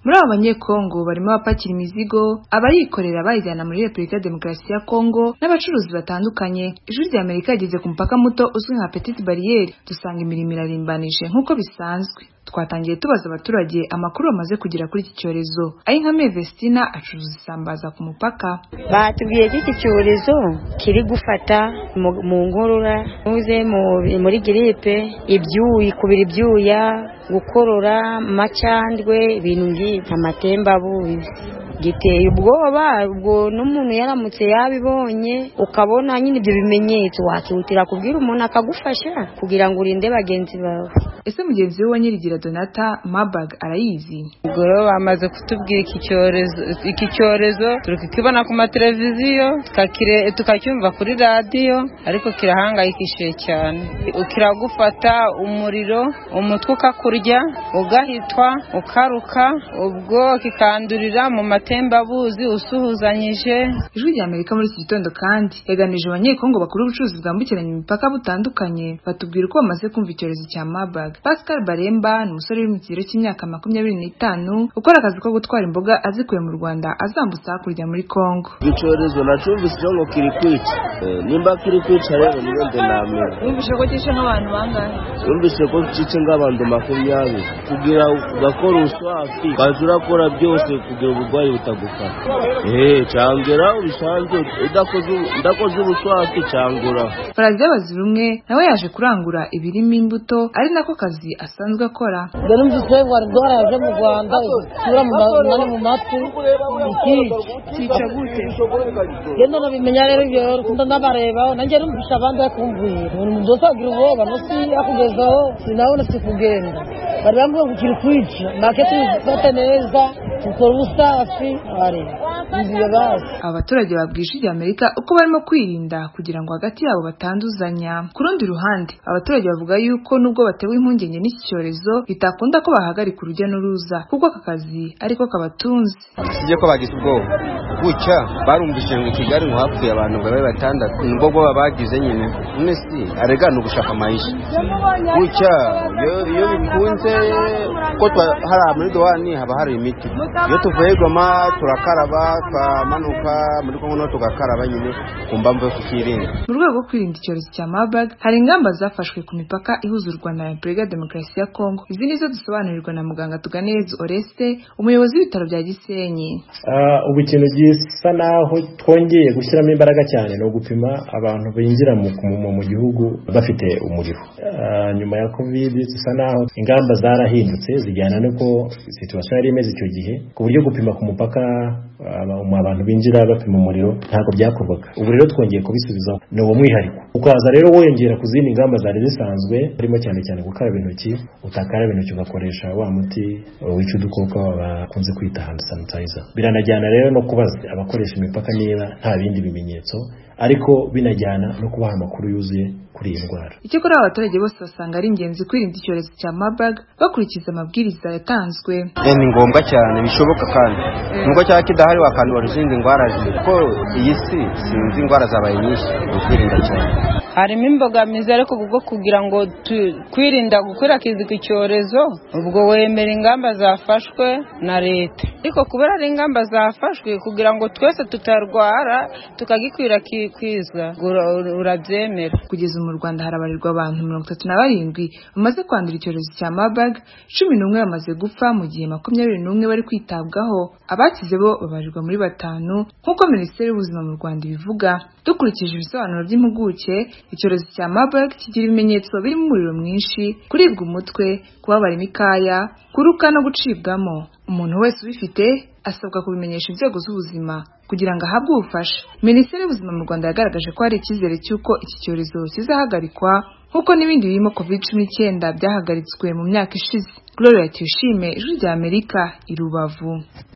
Muri abo banyekongo barimo abapakira imizigo, abayikorera bayijyana muri Repubulika ya Demokarasi ya Kongo n'abacuruzi batandukanye. Ijwi rya Amerika yageze ku mupaka muto uzwi nka Petite Barriere, dusanga imirimo irarimbanije nk'uko bisanzwe. Twatangiye tubaza abaturage amakuru bamaze kugira kuri iki cyorezo. Ayinkame Vestina acuruza isambaza ku mupaka. Batubwiye ko iki cyorezo kiri gufata mu ngorora, muze muri gripe, kubira ibyuya, gukorora, macandwe, ibintu nk'ibyo, amatembabuzi. Giteye ubwoba, ubwo n'umuntu yaramutse yabibonye ukabona nyine ibyo bimenyetso, wakihutira kubwira umuntu akagufasha kugira ngo urinde bagenzi bawe. Ese mugenzi we Nyirigira Donata Marburg arayizi? Ubwo bamaze kutubwira iki cyorezo turikibona ku mateleviziyo, tukacyumva kuri radio, ariko kirahangayikishije cyane. Kiragufata umuriro, umutwe ukakurya, ugahitwa, ukaruka, ubwo kikandurira mu matembabuzi usuhuzanyije. Ijwi rya Amerika muri iki gitondo kandi yaganije abanyekongo bakuru ubucuruzi bwambukiranya imipaka butandukanye, batubwira uko bamaze kumva icyorezo cya Marburg. Pascal Baremba ni umusore uri mu kigero cy'imyaka 25 ukora akazi ko gutwara imboga azikuye mu Rwanda azambutsa hakurya muri Kongo. Icyorezo nacumvise ngo kiri kwica, nimba kiri kwica rero niyo ndenamera. Wumvise ko cyishe nk'abantu bangahe? Wumvise ko cyishe nk'abantu 20 kugira ugakora uswafi bazura kora byose kugira ubugwayi butagufata. Cyangera ubisanzwe udakoze ubuswafi cyangura. Farazi Bazirumwe nawe yaje kurangura ibirimo imbuto ari nako kazi asanzwe akora. Numvise ngo arwara yaje mu Rwanda isura mu matwi ikica gute? Yendo nabimenya rero ibyo ndabareba nanjye numvise abandi bakumbuye umuntu uzagira ubwoba no si akugezaho sinabona sikugenda bari bamwe ngo kiri kwica market ifata neza ukora ubusafi ari ibyo basi. Abaturage babwije rya Amerika uko barimo kwirinda kugira ngo hagati yabo batanduzanya. Ku rundi ruhande abaturage bavuga yuko nubwo batewe impungenge n'iki cyorezo bitakunda ko bahagarika urujya n'uruza kuko aka kazi ariko kabatunze. Sije ko bagize ubwoba gucya barumvise ngo Kigali ngo hapfuye abantu babaye batandatu nubwo bwo bagize nyine nesi aregana ugushaka amayisha gucya iyo bikunze ko hari muri douane haba hari imiti iyo tuvuye Goma turakaraba twamanuka muri Kongo no tugakaraba nyine kumbamva kukirinda. Mu rwego rwo kwirinda icyorezo cya Marburg hari ingamba zafashwe ku mipaka ihuza u Rwanda na Repubulika ya Demokarasi ya Kongo. Izi nizo dusobanurirwa na muganga Tuganeza Oreste, umuyobozi w'ibitaro bya Gisenyi. Ubu ikintu gisa naho twongeye gushyiramo imbaraga cyane no gupima abantu binjira mu gihugu bafite umuriro. Nyuma ya Covid zisa naho ingamba zarahindutse zijyana nuko situation yari imeze icyo gihe ku buryo gupima ku mupaka abantu binjira bapima umuriro ntabwo byakorwaga. Ubu rero twongeye kubisubizaho ni uwo mwihariko ukaza rero wongera ku zindi ngamba zari zisanzwe harimo cyane gukaraba intoki, utakaraba intoki ugakoresha wa muti wica udukoko bakunze kwita hand sanitizer. Biranajyana rero no kubaza abakoresha imipaka niba nta bindi bimenyetso, ariko binajyana no kubaha amakuru yuzuye kuri iyi ndwara. Icyakora abaturage bose basanga ari ingenzi kwirinda icyorezo cya Marburg bakurikiza amabwiriza yatanzwe. Ni ngombwa cyane bishoboka kandi nubwo cyaba kidahari wakandura izindi ndwara ko iyi si sinzi indwara zabaye nyinshi kwirinda cyane. Harimo imbogamizi ariko kubwo kugira ngo kwirinda gukwirakwiza iki cyorezo ubwo wemera ingamba zafashwe na leta, ariko kubera ari ingamba zafashwe kugira ngo twese tutarwara tukagikwirakwiza urabyemera. Kugeza mu Rwanda harabarirwa abantu 37 bamaze kwandura icyorezo cya Marburg, 11 bamaze gupfa mu gihe 21 bari kwitabwaho. Abakize bo babarirwa muri 5 nk'uko Minisiteri y'Ubuzima mu Rwanda ibivuga. Dukurikije ibisobanuro by'impuguke, icyorezo cya Marburg kigira ibimenyetso birimo umuriro mwinshi, kuribwa umutwe, kubabara imikaya, kuruka no gucibwamo. Umuntu wese ubifite asabwa kubimenyesha inzego z'ubuzima kugira ngo ahabwe ubufasha. Minisiteri y'Ubuzima mu Rwanda yagaragaje ko hari icyizere cy'uko iki cyorezo kizahagarikwa nk'uko n'ibindi birimo COVID-19 byahagaritswe mu myaka ishize. Gloria Tuyishime, Ijwi rya Amerika, i Rubavu.